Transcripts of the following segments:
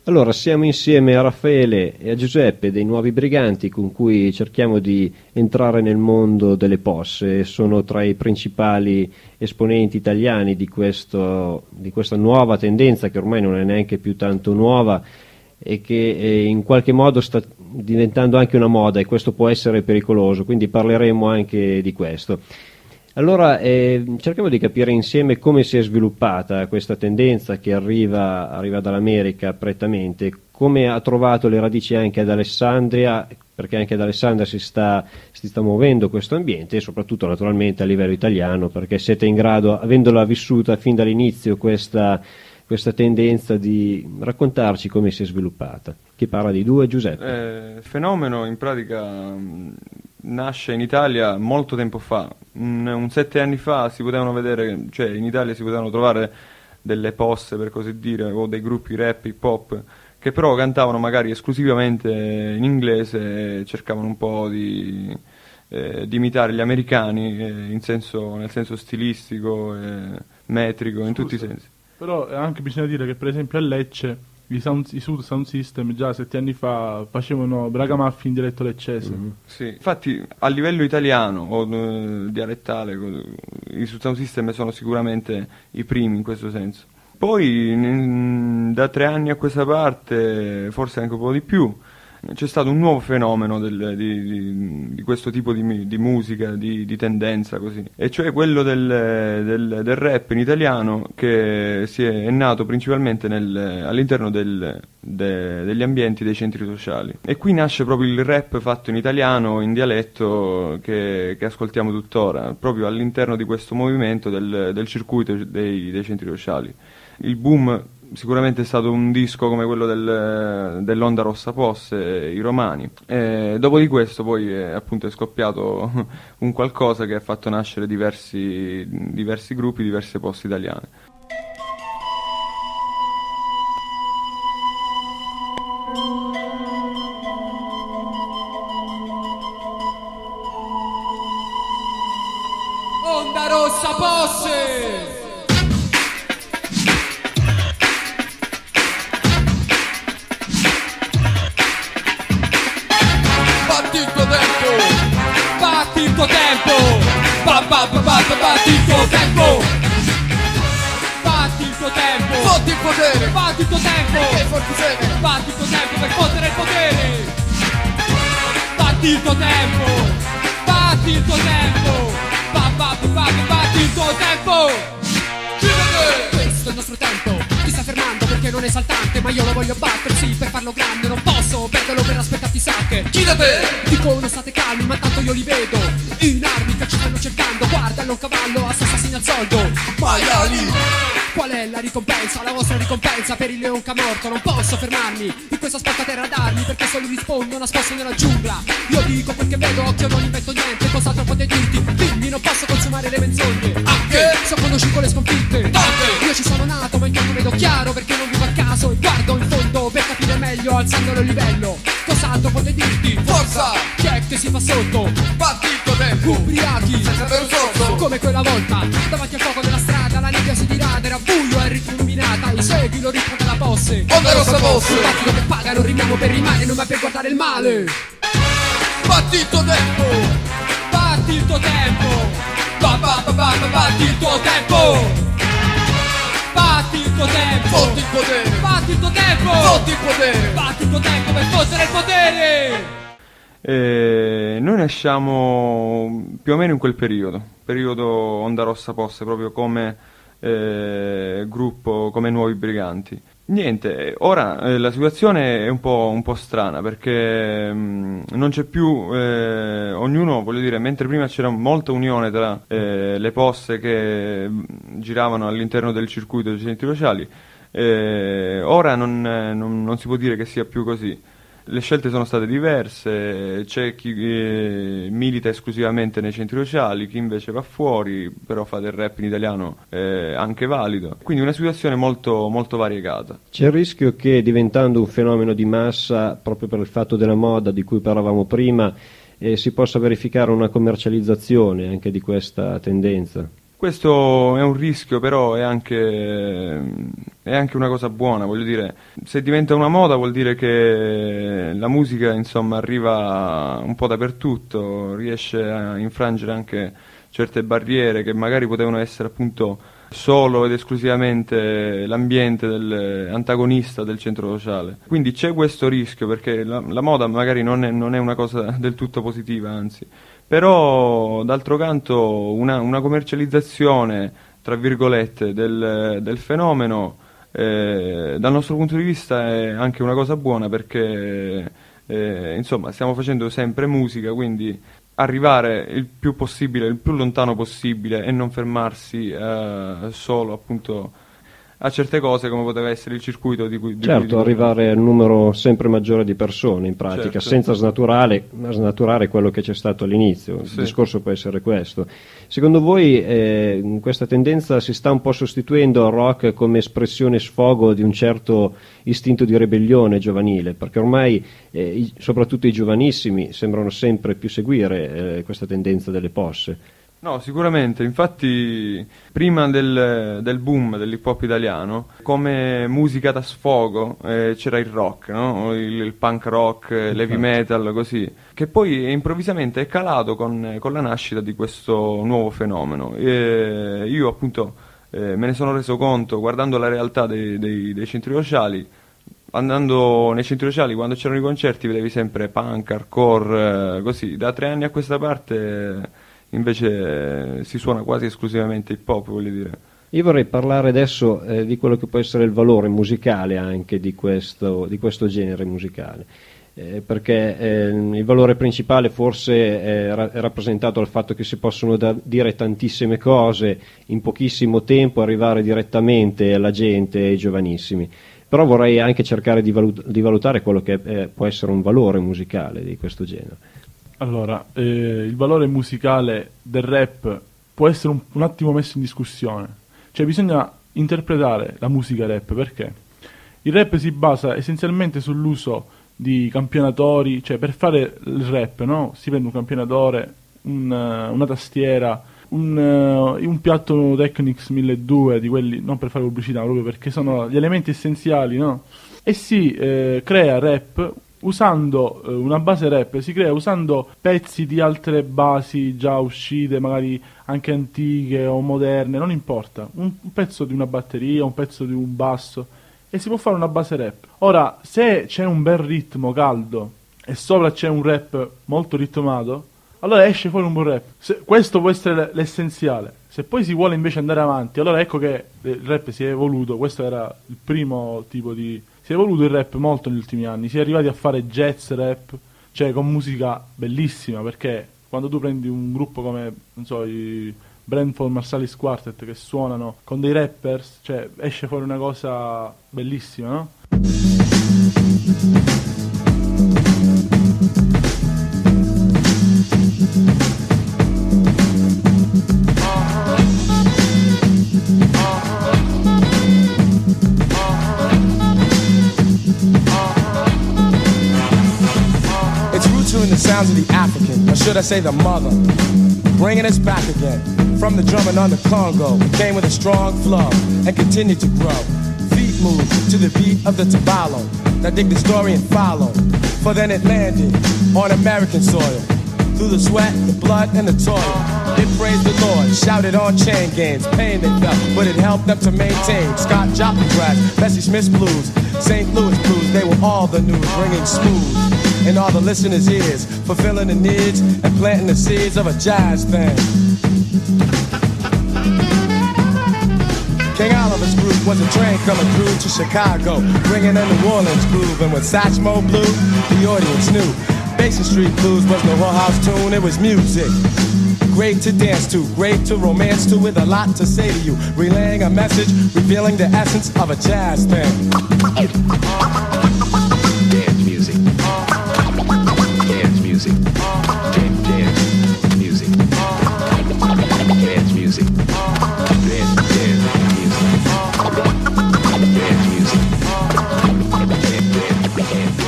Allora, siamo insieme a Raffaele e a Giuseppe dei Nuovi Briganti, con cui cerchiamo di entrare nel mondo delle posse. Sono tra i principali esponenti italiani di questa nuova tendenza, che ormai non è neanche più tanto nuova e che in qualche modo sta diventando anche una moda, e questo può essere pericoloso, quindi parleremo anche di questo. Allora, cerchiamo di capire insieme come si è sviluppata questa tendenza che arriva dall'America prettamente, come ha trovato le radici anche ad Alessandria, perché anche ad Alessandria si sta muovendo questo ambiente, e soprattutto naturalmente a livello italiano, perché siete in grado, avendola vissuta fin dall'inizio, questa tendenza, di raccontarci come si è sviluppata. Chi parla di due? Giuseppe. Il fenomeno in pratica nasce in Italia molto tempo fa, un 7 anni fa si potevano vedere, cioè in Italia si potevano trovare delle posse, per così dire, o dei gruppi rap, hip hop, che però cantavano magari esclusivamente in inglese e cercavano un po' di imitare gli americani nel senso stilistico e metrico, in tutti i sensi. Però anche bisogna dire che per esempio a Lecce i Sound System già 7 anni fa facevano Bragamaffin in dialetto leccese. Mm-hmm. Sì, infatti a livello italiano o dialettale i Sound System sono sicuramente i primi in questo senso. Poi da 3 anni a questa parte, forse anche un po' di più, c'è stato un nuovo fenomeno di questo tipo di musica, di tendenza così, e cioè quello del rap in italiano, che è nato principalmente all'interno degli ambienti dei centri sociali. E qui nasce proprio il rap fatto in italiano, in dialetto, che ascoltiamo tuttora, proprio all'interno di questo movimento del circuito dei centri sociali. Il boom sicuramente è stato un disco come quello dell'Onda Rossa Posse, i Romani. Dopo di questo poi appunto è scoppiato un qualcosa che ha fatto nascere diversi gruppi, diverse poste italiane. Onda Rossa Posse! Batti il tuo tempo, batti il tuo tempo, batti il tuo tempo, batti il tuo tempo, fotti il potere, batti il tuo tempo, che forti siete, batti il tuo tempo per fottere il potere, batti il tuo tempo, batti il tuo tempo, batti il tuo tempo. Questo è il nostro tempo, ti sta fermando perché non è saltante, ma io lo voglio battere, sì, per farlo grande, non posso perderlo per aspettarti sacche. Chi da te? Dicono state calmi, ma tanto io li vedo in armi che ci stanno cercando, guardalo un cavallo, assassina al soldo. Maiali! Qual è la ricompensa, la vostra ricompensa per il leon che ha morto? Non posso fermarmi in questa spaccaterra d'armi, perché solo rispondo nascosto nella giungla. Io dico quel che vedo, occhio non invento niente, cos'altro potete dirti? Dimmi, non posso consumare le menzogne. Anche se conosci le sconfitte, tante. Io ci sono nato ma non vedo chiaro, perché non vivo a caso e guardo in fondo per capire meglio, alzandolo il livello. Cos'altro potete dirti? Forza! Chi è che si fa sotto? Batti il tuo tempo! Ubriachi! Senza per un sorso! Come quella volta, davanti al fuoco della strada, la nebbia si dirada, era buio e ritmo illuminata, e segui lo ritmo della posse. Onda Rossa Posse! Un battito che paga, non rimiamo per rimane, non ma per guardare il male. Batti il tuo tempo! Batti il tuo tempo! Batti il tuo tempo! Batti il tuo tempo! Fotti il potere! Batti il tuo tempo! Fotti il potere! Batti il tuo tempo per fottere il potere! Noi nasciamo più o meno in quel periodo Onda Rossa Posse, proprio come gruppo, come Nuovi Briganti. Niente, ora la situazione è un po' strana, perché non c'è più ognuno, voglio dire, mentre prima c'era molta unione tra le posse che giravano all'interno del circuito dei centri sociali, ora non si può dire che sia più così. Le scelte sono state diverse, c'è chi milita esclusivamente nei centri sociali, chi invece va fuori, però fa del rap in italiano anche valido. Quindi una situazione molto, molto variegata. C'è il rischio che, diventando un fenomeno di massa, proprio per il fatto della moda di cui parlavamo prima, si possa verificare una commercializzazione anche di questa tendenza? Questo è un rischio, però è anche una cosa buona, voglio dire. Se diventa una moda vuol dire che la musica, insomma, arriva un po' dappertutto, riesce a infrangere anche certe barriere che magari potevano essere appunto solo ed esclusivamente l'ambiente del antagonista del centro sociale. Quindi c'è questo rischio, perché la moda magari non è una cosa del tutto positiva, anzi. Però d'altro canto una commercializzazione, tra virgolette, del fenomeno dal nostro punto di vista è anche una cosa buona, perché insomma stiamo facendo sempre musica, quindi arrivare il più possibile, il più lontano possibile, e non fermarsi solo appunto a certe cose come poteva essere il circuito di cui arrivare al numero sempre maggiore di persone, in pratica, certo, senza snaturare quello che c'è stato all'inizio. Il discorso può essere questo. Secondo voi questa tendenza si sta un po' sostituendo al rock come espressione sfogo di un certo istinto di ribellione giovanile, perché ormai soprattutto i giovanissimi sembrano sempre più seguire questa tendenza delle posse? No, sicuramente, infatti prima del boom dell'hip hop italiano, come musica da sfogo c'era il rock, no? il punk rock, l'heavy metal, così, che poi improvvisamente è calato con la nascita di questo nuovo fenomeno. Io appunto me ne sono reso conto guardando la realtà dei centri sociali. Andando nei centri sociali, quando c'erano i concerti, vedevi sempre punk, hardcore, così. Da 3 anni a questa parte invece si suona quasi esclusivamente hip hop, voglio dire. Io vorrei parlare adesso di quello che può essere il valore musicale anche di questo genere musicale, perché il valore principale forse è rappresentato dal fatto che si possono dire tantissime cose in pochissimo tempo, arrivare direttamente alla gente, ai giovanissimi. Però vorrei anche cercare di valutare quello che può essere un valore musicale di questo genere. Allora, il valore musicale del rap può essere un attimo messo in discussione. Cioè bisogna interpretare la musica rap, perché il rap si basa essenzialmente sull'uso di campionatori, cioè per fare il rap, no? Si prende un campionatore, una tastiera, un piatto Technics 1200, di quelli, non per fare pubblicità, proprio perché sono gli elementi essenziali, no? E si crea rap usando una base rap, si crea usando pezzi di altre basi già uscite, magari anche antiche o moderne, non importa, un pezzo di una batteria, un pezzo di un basso, e si può fare una base rap. Ora, se c'è un bel ritmo caldo e sopra c'è un rap molto ritmato, allora esce fuori un buon rap. Questo può essere l'essenziale. Se poi si vuole invece andare avanti, allora ecco che il rap si è evoluto. Questo era il primo tipo di... Si è evoluto il rap molto negli ultimi anni. Si è arrivati a fare jazz rap, cioè con musica bellissima, perché quando tu prendi un gruppo come, non so, i Brentford Marsalis Quartet, che suonano con dei rappers, cioè esce fuori una cosa bellissima, no? In the sounds of the African, or should I say the mother, bringing us back again from the drumming on the Congo. It came with a strong flow and continued to grow. Feet moved to the beat of the tabalo. Now dig the story and follow, for then it landed on American soil. Through the sweat, the blood, and the toil, it praised the Lord, shouted on chain gangs, pain they felt, but it helped them to maintain. Scott Joplin grass, Bessie Smith's blues, St. Louis blues, they were all the news, ringing smooth in all the listeners' ears, fulfilling the needs and planting the seeds of a jazz thing. King Oliver's group was a train coming through to Chicago, bringing in the New Orleans groove, and when Satchmo blew, the audience knew. Basin Street Blues was no whorehouse tune, it was music. Great to dance to, great to romance to, with a lot to say to you, relaying a message, revealing the essence of a jazz thing. Dance music. Dance music. Dance music. Dance music.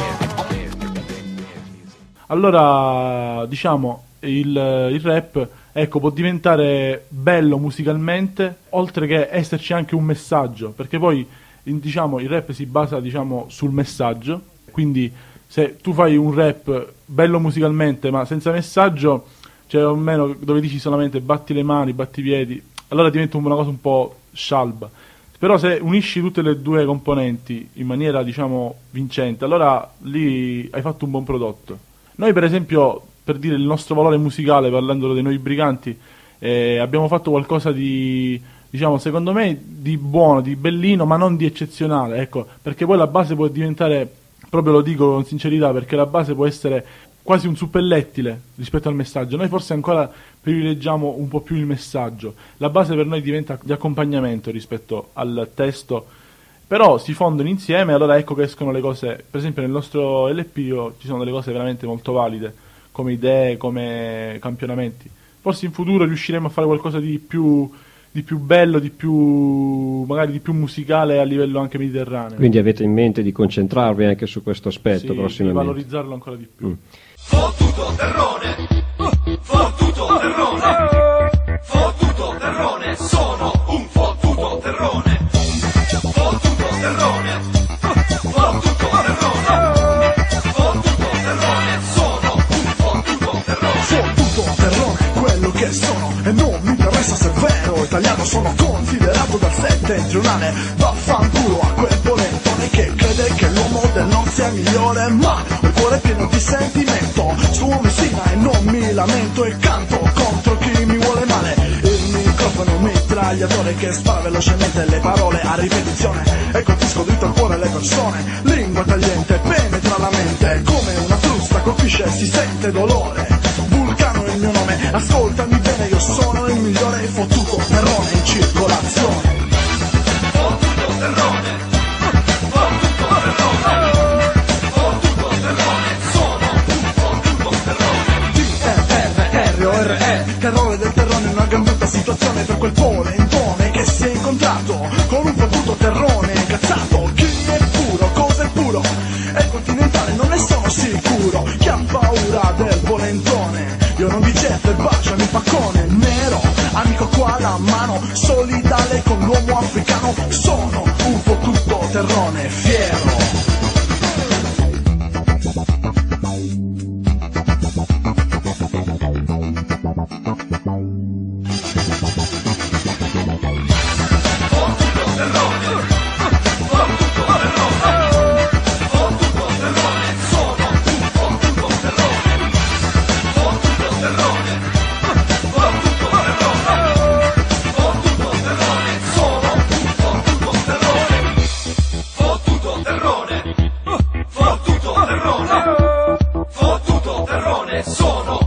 Allora, diciamo, il rap ecco, può diventare bello musicalmente, oltre che esserci anche un messaggio, perché poi diciamo il rap si basa, diciamo, sul messaggio, quindi se tu fai un rap bello musicalmente ma senza messaggio, cioè o meno dove dici solamente batti le mani, batti i piedi, allora diventa una cosa un po' scialba. Però se unisci tutte le due componenti in maniera, diciamo, vincente, allora lì hai fatto un buon prodotto. Noi per esempio, per dire il nostro valore musicale, parlando dei Nuovi Briganti, abbiamo fatto qualcosa di, diciamo, secondo me di buono, di bellino, ma non di eccezionale, ecco, perché poi la base può diventare, proprio lo dico con sincerità, perché la base può essere quasi un suppellettile rispetto al messaggio. Noi forse ancora privilegiamo un po' più il messaggio, la base per noi diventa di accompagnamento rispetto al testo, però si fondono insieme, allora ecco che escono le cose. Per esempio nel nostro LP ci sono delle cose veramente molto valide, come idee, come campionamenti. Forse in futuro riusciremo a fare qualcosa di più bello, magari di più musicale a livello anche mediterraneo. Quindi avete in mente di concentrarvi anche su questo aspetto sì, prossimamente? Di valorizzarlo ancora di più. Fottuto terrone, fottuto terrone, fottuto terrone, sono un fottuto terrone, fottuto terrone, fottuto terrone, fottuto terrone, sono un fottuto terrone. Fottuto terrone, quello che sono, e non mi interessa se è vero, italiano sono considerato dal settentrionale, vaffanculo a quel polentone che crede che l'uomo del non sia migliore, ma il cuore è pieno di sentimento, su Messina e non mi lamento e canto contro chi mi vuole male, il microfono mitragliatore che spara velocemente le parole a ripetizione e colpisco dritto al cuore le persone, lingua tagliente penetra la mente, come una frusta colpisce e si sente dolore, Vulcano è il mio nome, ascoltami bene, io sono il migliore, fottuto terrone in circolazione. Fottuto terrone, fottuto terrone, fottuto terrone, sono un fottuto terrone. T-E-R-R-O-R-E, terrore del terrone, una gran brutta situazione per quel polentone che si è incontrato con un fottuto terrone incazzato. Chi è puro, cosa è puro? È il continentale, non ne sono sicuro. Chi ha paura del polentone? Io non vi getto e baciami il paccone nero, amico qua la mano, solidale con l'uomo africano, sono un fottuto terrone fiero. Fottuto terrone, sono